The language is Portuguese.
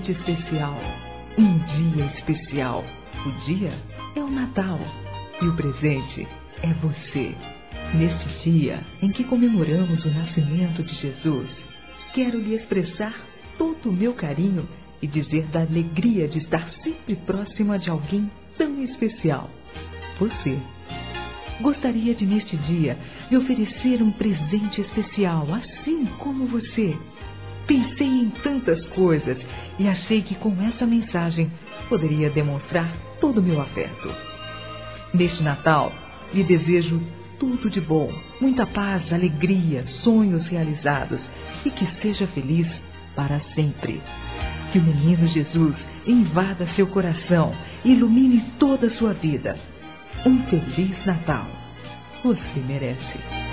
noite especial, um dia especial. O dia é o Natal e o presente é você. Neste dia em que comemoramos o nascimento de Jesus, quero lhe expressar todo o meu carinho e dizer da alegria de estar sempre próxima de alguém tão especial, você. Gostaria de, neste dia, lhe oferecer um presente especial, assim como você. Pensei em tantas coisas e achei que com essa mensagem poderia demonstrar todo o meu afeto. Neste Natal, lhe desejo tudo de bom, muita paz, alegria, sonhos realizados e que seja feliz para sempre. Que o menino Jesus invada seu coração e ilumine toda a sua vida. Um Feliz Natal. Você merece.